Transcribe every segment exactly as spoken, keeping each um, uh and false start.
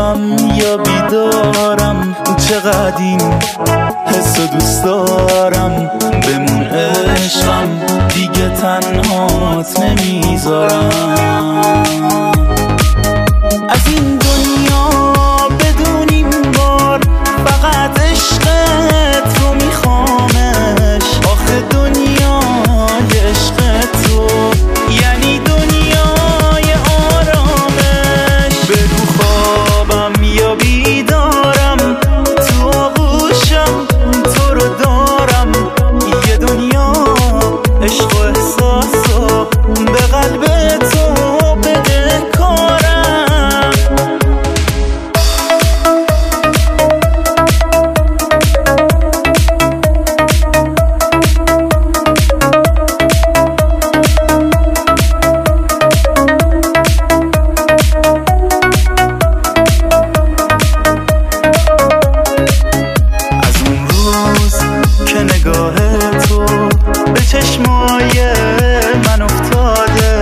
خوابم یا بیدارم، چقدر این حس دوست دارم. بمون عشقم دیگه تنهات نمیذارم. از این دنیا بدون این بار فقط عشقت رو میخوامش. آخه دنیای عشق تو یعنی دنیای آرامش. بگو خوابم یا بیدارم، تو آغوشم تو رو دارم. یه دنیا عشق و احساس و به قلب تو بده کارم. از اون روز که نگاه تو به چشمای من افتاده،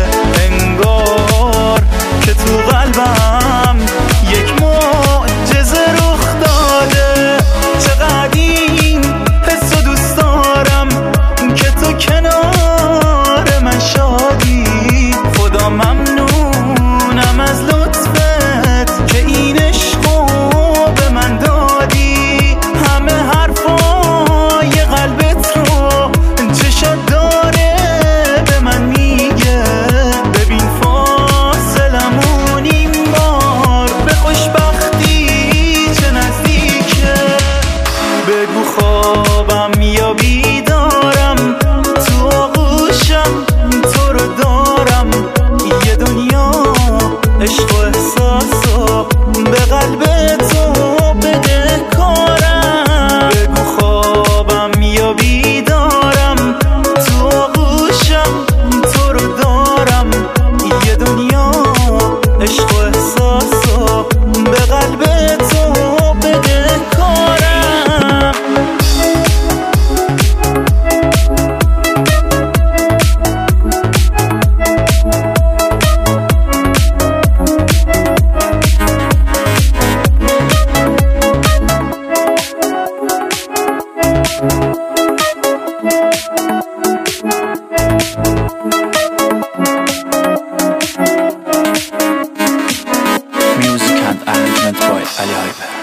انگار که تو قلبم یک معجزه رخ داده. چقدر این حس و دوست دارم که تو کنار من شادی. خدا ممنونم از لطفت که این عشقو به من دادی. همه حرفای قلبت رو چشات داره به من میگه. ببین فاصلمون این بار به خوشبختی چه نزدیکه. بگو خوابم یا بیدارم، تو آغوشم تو رو دارم. یه دنیا عشق و احساس و به قلب تو بده کارم. بگو خوابم یا بیدارم، تو آغوشم تو رو دارم. یه دنیا عشق و احساس و به قلب تو بده کارم. Music and arrangement by Ali Hyper.